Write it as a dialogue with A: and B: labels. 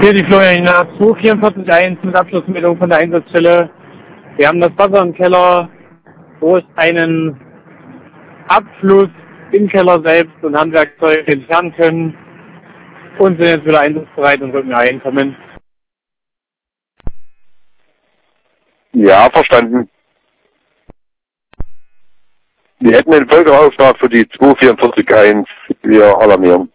A: Hier die Florian 244.1 mit Abschlussmeldung von der Einsatzstelle. Wir haben das Wasser im Keller, wo es einen Abfluss im Keller selbst und Handwerkzeug entfernen können und sind jetzt wieder einsatzbereit und rücken ein. Kommen.
B: Ja, verstanden. Wir hätten den Folgeauftrag für die 244.1. Wir alarmieren.